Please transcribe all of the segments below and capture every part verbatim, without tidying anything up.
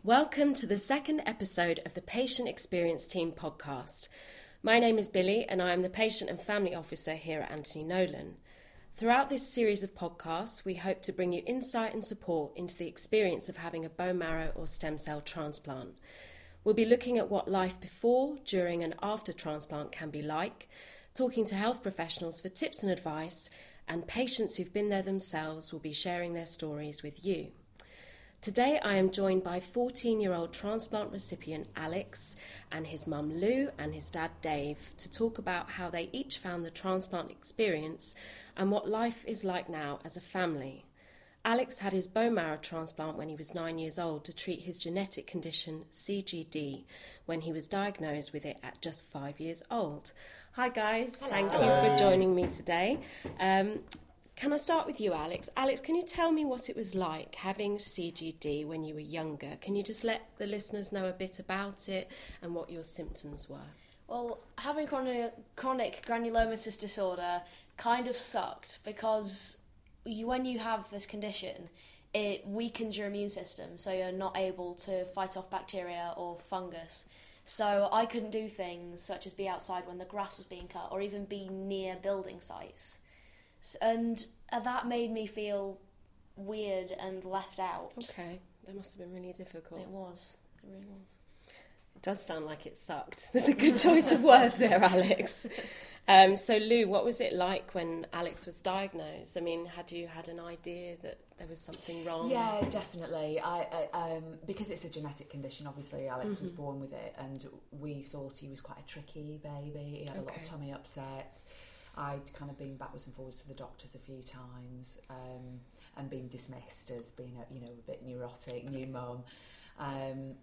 Welcome to the second episode of the Patient Experience Team podcast. My name is Billy and I am the Patient and Family Officer here at Anthony Nolan. Throughout this series of podcasts, we hope to bring you insight and support into the experience of having a bone marrow or stem cell transplant. We'll be looking at what life before, during and after transplant can be like, talking to health professionals for tips and advice, and patients who've been there themselves will be sharing their stories with you. Today I am joined by fourteen-year-old transplant recipient Alex and his mum Lou and his dad Dave to talk about how they each found the transplant experience and what life is like now as a family. Alex had his bone marrow transplant when he was nine years old to treat his genetic condition C G D when he was diagnosed with it at just five years old. Hi guys, Hello. Thank you for joining me today. Um, Can I start with you, Alex? Alex, can you tell me what it was like having C G D when you were younger? Can you just let the listeners know a bit about it and what your symptoms were? Well, having chronic, chronic granulomatous disorder kind of sucked because you, when you have this condition, it weakens your immune system, so you're not able to fight off bacteria or fungus. So I couldn't do things such as be outside when the grass was being cut or even be near building sites. And that made me feel weird and left out. Okay, that must have been really difficult. It was. It really was. It does sound like it sucked. There's a good choice of word there, Alex. Um, so, Lou, what was it like when Alex was diagnosed? I mean, had you had an idea that there was something wrong? Yeah, definitely. I, I um, because it's a genetic condition, obviously, Alex mm-hmm. was born with it, and we thought he was quite a tricky baby. He had okay. a lot of tummy upsets. I'd kind of been backwards and forwards to the doctors a few times um, and been dismissed as being, a, you know, a bit neurotic, new mum. Um,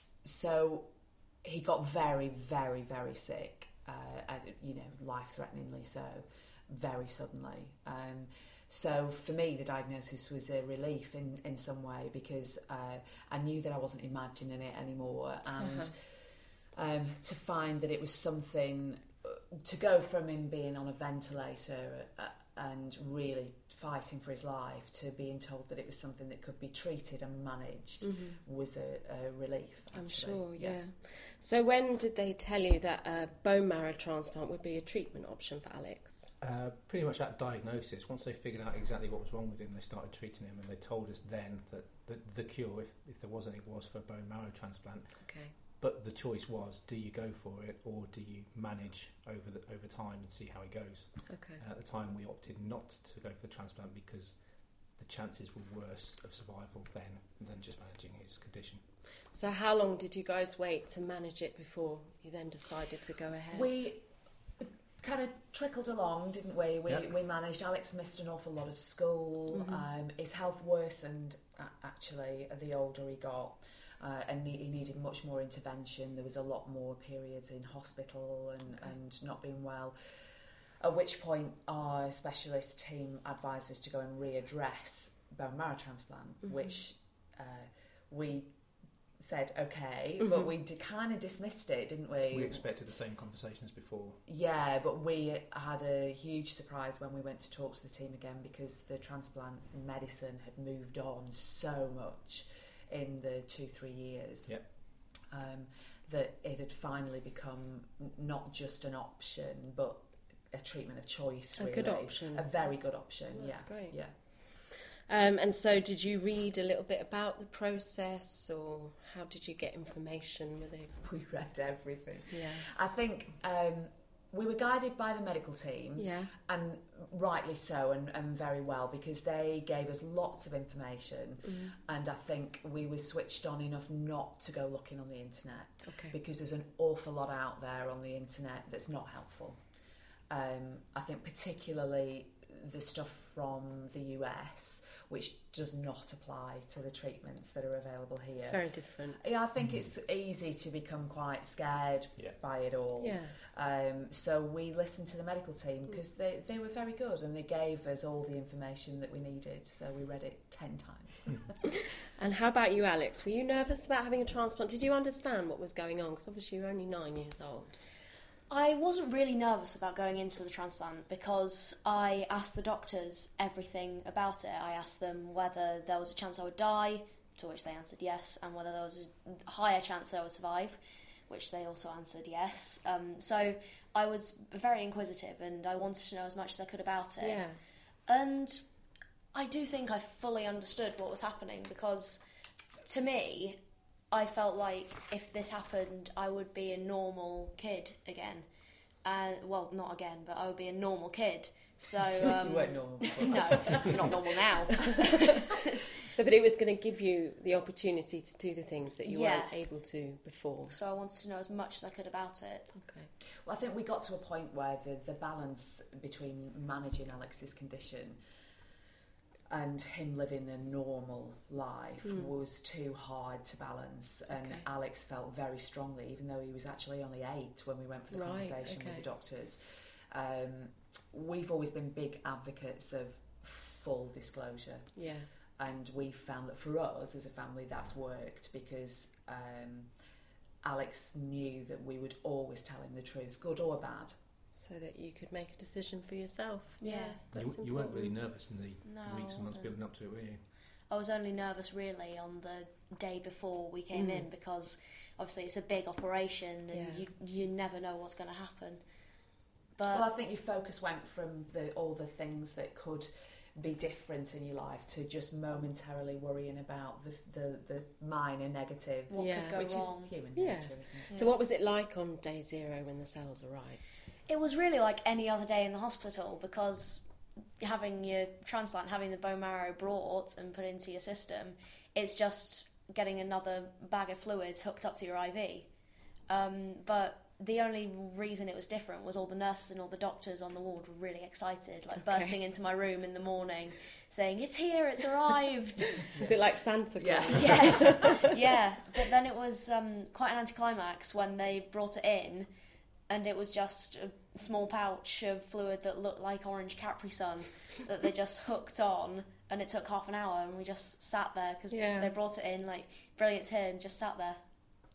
so he got very, very, very sick, uh, and, you know, life-threateningly so, very suddenly. Um, so for me, the diagnosis was a relief in, in some way because uh, I knew that I wasn't imagining it anymore, and uh-huh. um, to find that it was something... to go from him being on a ventilator uh, and really fighting for his life to being told that it was something that could be treated and managed mm-hmm. was a, a relief, actually. I'm sure, yeah. yeah. So when did they tell you that a bone marrow transplant would be a treatment option for Alex? Uh, pretty much at diagnosis. Once they figured out exactly what was wrong with him, they started treating him, and they told us then that the, the cure, if, if there was any, was for a bone marrow transplant. Okay. But the choice was, do you go for it or do you manage over the, over time and see how it goes? Okay. Uh, at the time, we opted not to go for the transplant because the chances were worse of survival then than just managing his condition. So how long did you guys wait to manage it before you then decided to go ahead? We kind of trickled along, didn't we? We, yep. we managed. Alex missed an awful lot of school. Mm-hmm. Um, his health worsened, actually, the older he got. Uh, and he needed much more intervention. There was a lot more periods in hospital and, okay. and not being well. At which point our specialist team advised us to go and readdress bone marrow transplant, mm-hmm. which uh, we said okay, mm-hmm. but we d- kind of dismissed it, didn't we? We expected the same conversations before. Yeah, but we had a huge surprise when we went to talk to the team again because the transplant medicine had moved on so much in the two, three years, yep. um, that it had finally become not just an option, but a treatment of choice, really. A good option. A very good option, well, that's yeah. great. Yeah. Um, and so did you read a little bit about the process, or how did you get information with it? We read everything. Yeah. I think... Um, we were guided by the medical team, yeah. and rightly so, and, and very well, because they gave us lots of information, mm. and I think we were switched on enough not to go looking on the internet, okay. because there's an awful lot out there on the internet that's not helpful. Um, I think particularly the stuff from the U S, which does not apply to the treatments that are available here. It's very different. Yeah, I think mm-hmm. it's easy to become quite scared yeah. by it all. Yeah. Um, so we listened to the medical team because they, they were very good and they gave us all the information that we needed. So we read it ten times. And how about you, Alex? Were you nervous about having a transplant? Did you understand what was going on? Because obviously you were only nine years old. I wasn't really nervous about going into the transplant because I asked the doctors everything about it. I asked them whether there was a chance I would die, to which they answered yes, and whether there was a higher chance they would survive, which they also answered yes. Um, so I was very inquisitive, and I wanted to know as much as I could about it. Yeah. And I do think I fully understood what was happening, because to me, I felt like if this happened, I would be a normal kid again. Uh, well, not again, but I would be a normal kid. So um, you weren't normal before. No, I'm not normal now. So, but it was going to give you the opportunity to do the things that you Yeah. weren't able to before. So I wanted to know as much as I could about it. Okay. Well, I think we got to a point where the, the balance between managing Alex's condition and him living a normal life Mm. was too hard to balance. And Okay. Alex felt very strongly, even though he was actually only eight when we went for the Right, conversation okay. with the doctors. Um, we've always been big advocates of full disclosure. Yeah. And we found that for us as a family that's worked, because um, Alex knew that we would always tell him the truth, good or bad. So that you could make a decision for yourself. Yeah. That's You, you weren't really important. nervous in the No, weeks I and months wasn't. building up to it, were you? I was only nervous really on the day before we came Mm. in, because obviously it's a big operation and Yeah. you you never know what's going to happen. But Well, I think your focus went from the all the things that could be different in your life to just momentarily worrying about the the, the minor negatives, what Yeah. could go which wrong? is human Yeah. nature, isn't it? So what was it like on day zero when the cells arrived? It was really like any other day in the hospital, because having your transplant, having the bone marrow brought and put into your system, it's just getting another bag of fluids hooked up to your I V. Um, but the only reason it was different was all the nurses and all the doctors on the ward were really excited, like Okay. bursting into my room in the morning saying, "It's here, it's arrived." Was it like Santa Claus? Yeah. Yes, yeah. But then it was um, quite an anticlimax when they brought it in, and it was just a small pouch of fluid that looked like orange Capri Sun that they just hooked on, and it took half an hour, and we just sat there because Yeah. they brought it in like, brilliant's here, and just sat there.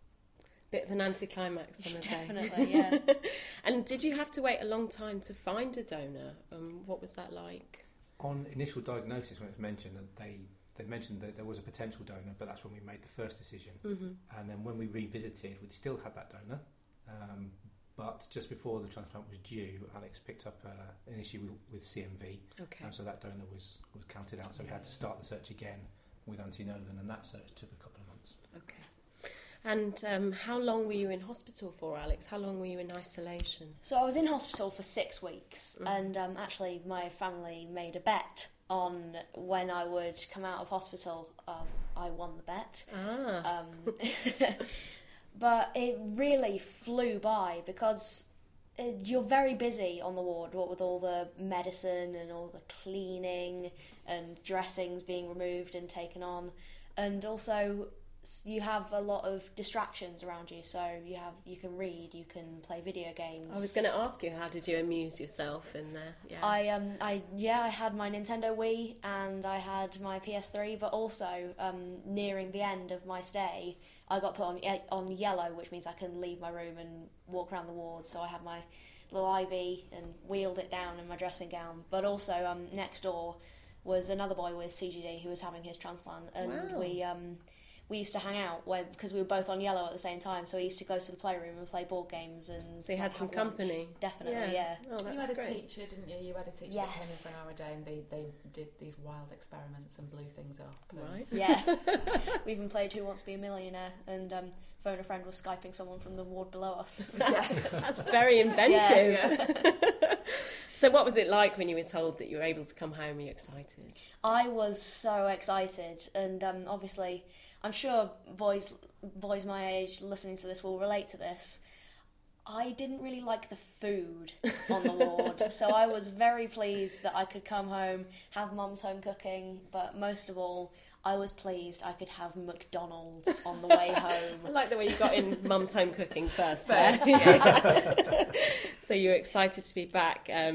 Bit of an anticlimax on the day. Definitely, yeah. And did you have to wait a long time to find a donor? Um, what was that like? On initial diagnosis, when it was mentioned, that they they mentioned that there was a potential donor, but that's when we made the first decision. Mm-hmm. And then when we revisited, we still had that donor. Um, but just before the transplant was due, Alex picked up uh, an issue with, with C M V, Okay. and so that donor was, was counted out. So we had to start the search again with antinolan, and that search took a couple of months. Okay. And um, how long were you in hospital for, Alex? How long were you in isolation? So I was in hospital for six weeks, Mhm. and um, actually my family made a bet on when I would come out of hospital. Um, I won the bet. Ah. Um, but it really flew by, because it, you're very busy on the ward, what with all the medicine and all the cleaning and dressings being removed and taken on, and also s- you have a lot of distractions around you. So you have you can read, you can play video games. I was going to ask you, how did you amuse yourself in there? Yeah. I um I yeah I had my Nintendo Wii and I had my P S three, but also um nearing the end of my stay, I got put on on yellow, which means I can leave my room and walk around the ward. So I had my little I V and wheeled it down in my dressing gown. But also um next door was another boy with C G D who was having his transplant, and Wow. we um. We used to hang out where, because we were both on yellow at the same time, so we used to go to the playroom and play board games. And So you had like, some have lunch. company. Definitely, yeah. Oh, that's You had a great. teacher, didn't you? You had a teacher that came in Yes. for an hour a day, and they, they did these wild experiments and blew things up. and- Right. Yeah. We even played Who Wants to Be a Millionaire, and um, Phone a Friend was Skyping someone from the ward below us. That's very inventive. So what was it like when you were told that you were able to come home? Were you excited? I was so excited, and um, obviously, I'm sure boys boys my age listening to this will relate to this. I didn't really like the food on the ward, so I was very pleased that I could come home, have mum's home cooking, but most of all, I was pleased I could have McDonald's on the way home. I like the way you got in mum's home cooking first. First, there. So you were excited to be back. Um, Definitely.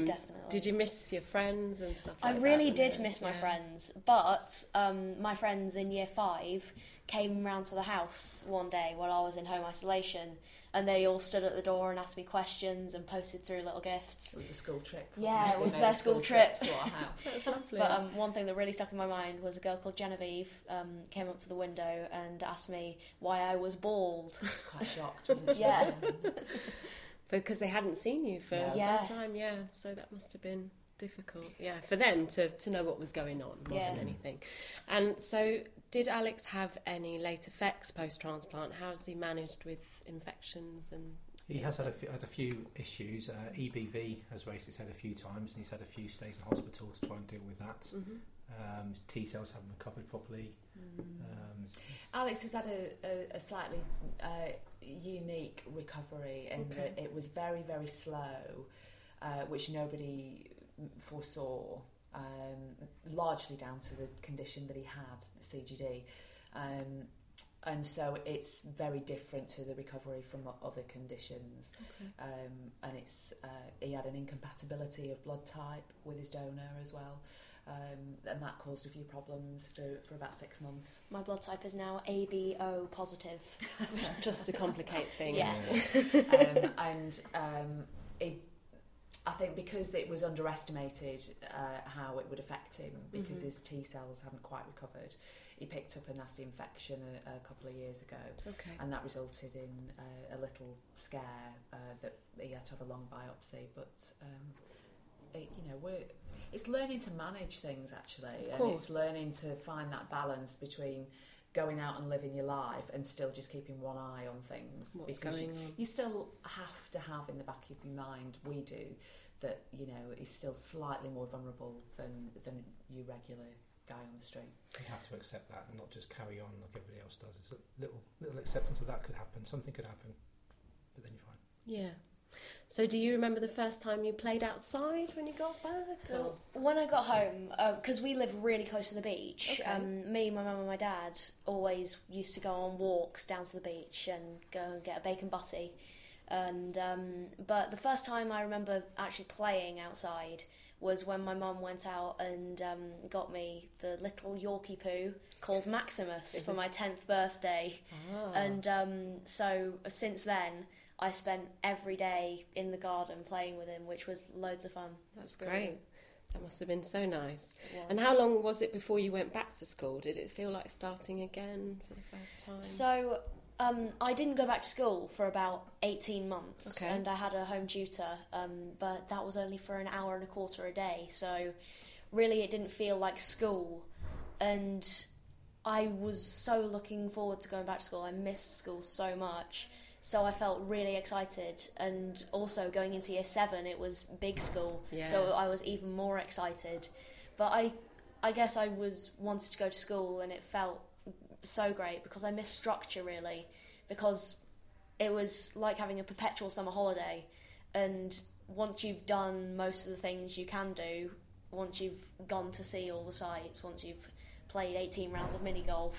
definitely. Did you miss your friends and stuff like I that? really when did you- miss my yeah. friends, but um, my friends in year five came round to the house one day while I was in home isolation, and they all stood at the door and asked me questions and posted through little gifts. It was a school trip. wasn't Yeah, it They was made their a school trip. to our house. That's lovely. But um, one thing that really stuck in my mind was a girl called Genevieve um, came up to the window and asked me why I was bald. I was quite shocked, wasn't she? Yeah. Because they hadn't seen you for Yeah. some time, yeah. So that must have been difficult, yeah, for them to, to know what was going on more Yeah. than anything. And so, did Alex have any late effects post-transplant? How's he managed with infections and... He has had a few, had a few issues. Uh, E B V has raised its head a few times, and he's had a few stays in hospital to try and deal with that. Mhm. Um, his T cells haven't recovered properly. Um, Alex has had a, a, a slightly uh, unique recovery in Okay. that it was very, very slow, uh, which nobody foresaw, um, largely down to the condition that he had, the C G D. Um, and so it's very different to the recovery from o- other conditions. Okay. Um, and it's uh, he had an incompatibility of blood type with his donor as well. Um, and that caused a few problems for, for about six months. My blood type is now A B O positive. Just to complicate things. Yes. um, and um, it, I think because it was underestimated uh, how it would affect him, because Mhm. his T cells haven't quite recovered, he picked up a nasty infection a, a couple of years ago, Okay. and that resulted in uh, a little scare uh, that he had to have a long biopsy. But um, it, you know, we're it's learning to manage things actually, Of and it's course. learning to find that balance between going out and living your life and still just keeping one eye on things. What's because going you, on? you still have to have in the back of your mind, we do, that you know he's still slightly more vulnerable than than your regular guy on the street. you have to accept that and not just carry on like everybody else does. It's a little little acceptance of that could happen. Something could happen, but then you're fine. Yeah. So do you remember the first time you played outside when you got back? So when I got home, because we live really close to the beach, Okay. um, me, my mum and my dad always used to go on walks down to the beach and go and get a bacon butty. And um, but the first time I remember actually playing outside was when my mum went out and um, got me the little Yorkie poo called Maximus for my tenth birthday. Ah. And um, so since then, I spent every day in the garden playing with him, which was loads of fun. That's Brilliant. great. That must have been so nice. It was. And how long was it before you went back to school? Did it feel like starting again for the first time? So um, I didn't go back to school for about eighteen months, Okay. and I had a home tutor, um, but that was only for an hour and a quarter a day. So really, it didn't feel like school, and I was so looking forward to going back to school. I missed school so much. So I felt really excited, and also going into year seven, it was big school, Yeah. so I was even more excited. But I, I guess I was wanted to go to school, and it felt so great because I missed structure really, because it was like having a perpetual summer holiday, and once you've done most of the things you can do, once you've gone to see all the sites, once you've played eighteen rounds of mini golf.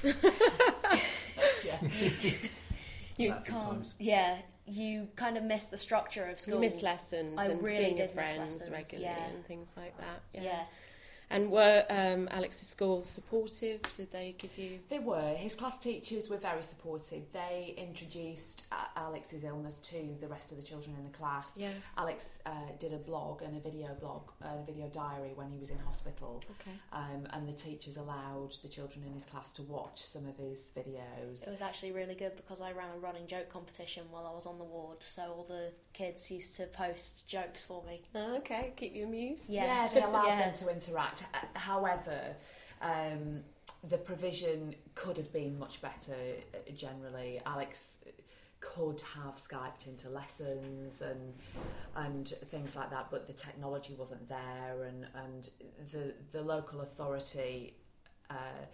Yeah. You That a few can't. times. Yeah, you kind of miss the structure of school. You miss lessons I and really seeing your did miss friends lessons, regularly yeah. and things like that. Yeah. Yeah. And were um, Alex's school supportive? Did they give you... They were. His class teachers were very supportive. They introduced uh, Alex's illness to the rest of the children in the class. Yeah. Alex uh, did a blog and a video blog, a video diary when he was in hospital. Okay. Um, and the teachers allowed the children in his class to watch some of his videos. It was actually really good because I ran a running joke competition while I was on the ward, so all the kids used to post jokes for me. Oh, okay, keep you amused. Yes. Yeah, they allowed Yeah. them to interact. Uh, However, um, the provision could have been much better uh, generally. Alex could have Skyped into lessons and and things like that, but the technology wasn't there, and, and the, the local authority, uh,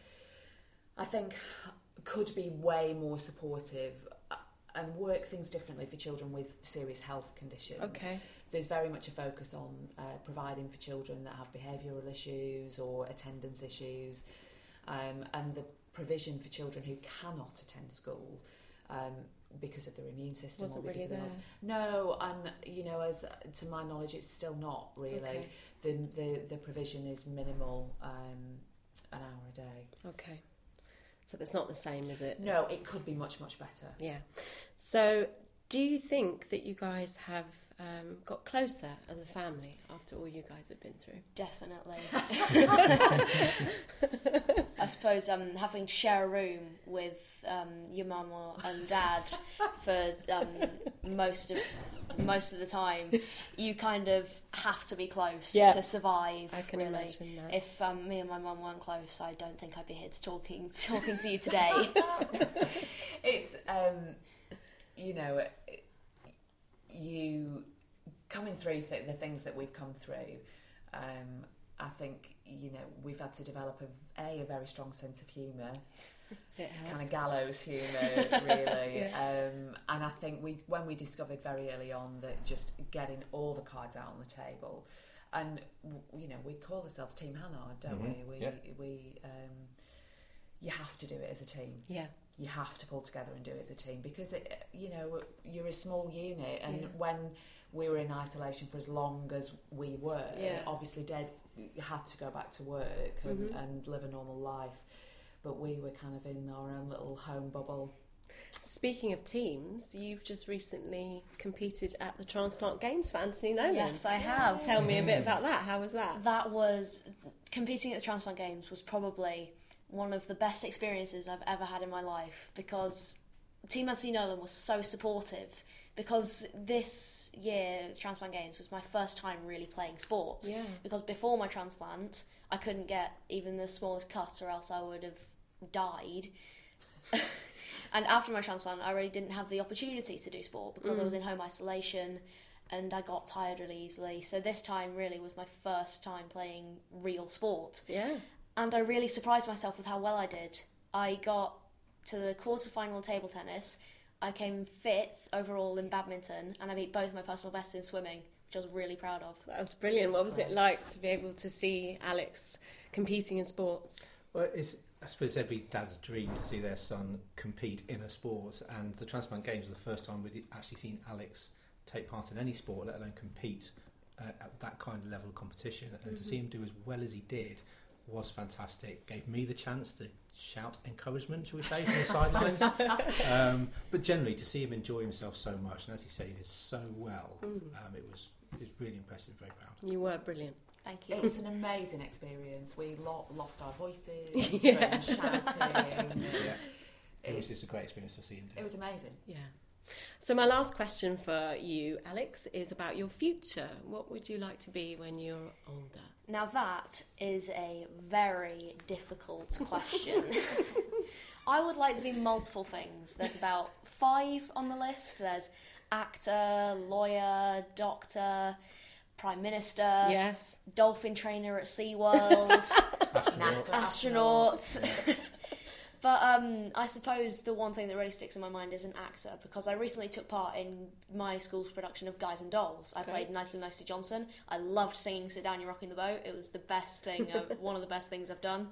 I think, could be way more supportive uh, and work things differently for children with serious health conditions. Okay. There's very much a focus on uh, providing for children that have behavioural issues or attendance issues, um, and the provision for children who cannot attend school um, because of their immune system. Wasn't or because really of there. No, and you know, as to my knowledge, it's still not really. Okay. The, the the provision is minimal, um, an hour a day. Okay. So that's not the same, is it? No, it could be much, much better. Yeah. So do you think that you guys have um, got closer as a family after all you guys have been through? Definitely. I suppose um, having to share a room with um, your mum or- and dad for um, most of most of the time, you kind of have to be close Yeah. to survive. I can really. imagine that. If um, me and my mum weren't close, I don't think I'd be here to talking talking to you today. It's um, you know, you coming through th- the things that we've come through. Um, I think you know we've had to develop a a, a very strong sense of humour. It Kind of helps. gallows humour, really. Yeah. um, and I think we, when we discovered very early on that just getting all the cards out on the table, and w- you know, we call ourselves Team Hannard, don't Mhm. we? We, Yeah. we, um, you have to do it as a team. Yeah. You have to pull together and do it as a team because it, you know, you're a small unit, and Yeah. when we were in isolation for as long as we were, Yeah. obviously Dave had to go back to work and, Mhm. and live a normal life. But we were kind of in our own little home bubble. Speaking of teams, you've just recently competed at the Transplant Games for Anthony Nolan. Yes, I have. Tell me a bit about that. How was that? That was competing at the Transplant Games was probably one of the best experiences I've ever had in my life because Team Anthony Nolan was so supportive. Because this year, the Transplant Games was my first time really playing sport. Yeah. Because before my transplant, I couldn't get even the smallest cut, or else I would have died. And after my transplant, I really didn't have the opportunity to do sport because I was in home isolation and I got tired really easily. So this time really was my first time playing real sport. Yeah. And I really surprised myself with how well I did. I got to the quarter-final of table tennis. I came fifth overall in badminton and I beat both my personal bests in swimming, which I was really proud of. That was brilliant. What was it like to be able to see Alex competing in sports? Well, it's, I suppose every dad's dream to see their son compete in a sport, and the Transplant Games was the first time we'd actually seen Alex take part in any sport, let alone compete uh, at that kind of level of competition. And to see him do as well as he did was fantastic. Gave me the chance to shout encouragement, shall we say, from the sidelines. Um, but generally, to see him enjoy himself so much, and as he said, he did so well, um, it was it was really impressive, very proud. You were brilliant. Thank you. It was an amazing experience. We lo- lost our voices Yeah. and shouting. Yeah. It It was was, just a great experience to see him do. it was amazing. Yeah. So my last question for you, Alex, is about your future. What would you like to be when you're older? Now that is a very difficult question. I would like to be multiple things. There's about five on the list. There's actor, lawyer, doctor, prime minister, Yes. dolphin trainer at SeaWorld, NASA astronaut. But um, I suppose the one thing that really sticks in my mind is an actor, because I recently took part in my school's production of Guys and Dolls. I played Nicely Nicely Johnson. I loved singing Sit Down, You're Rocking the Boat. It was the best thing, I've, one of the best things I've done.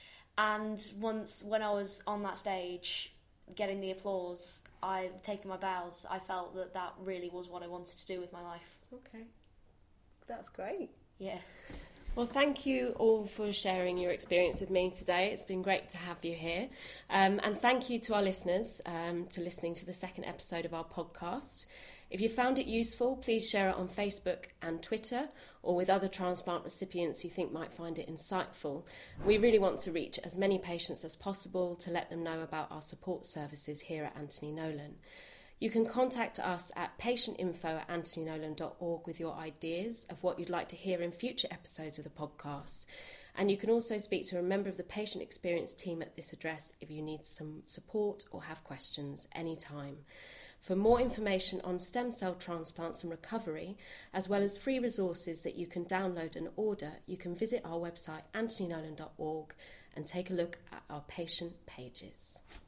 And once, when I was on that stage, getting the applause, I've taken my bows. I felt that that really was what I wanted to do with my life. Okay. That's great. Yeah. Well, thank you all for sharing your experience with me today. It's been great to have you here. Um, and thank you to our listeners um, to listening to the second episode of our podcast. If you found it useful, please share it on Facebook and Twitter, or with other transplant recipients you think might find it insightful. We really want to reach as many patients as possible to let them know about our support services here at Anthony Nolan. You can contact us at patientinfo at anthony nolan dot org with your ideas of what you'd like to hear in future episodes of the podcast. And you can also speak to a member of the patient experience team at this address if you need some support or have questions anytime. For more information on stem cell transplants and recovery, as well as free resources that you can download and order, you can visit our website anthony nolan dot org and take a look at our patient pages.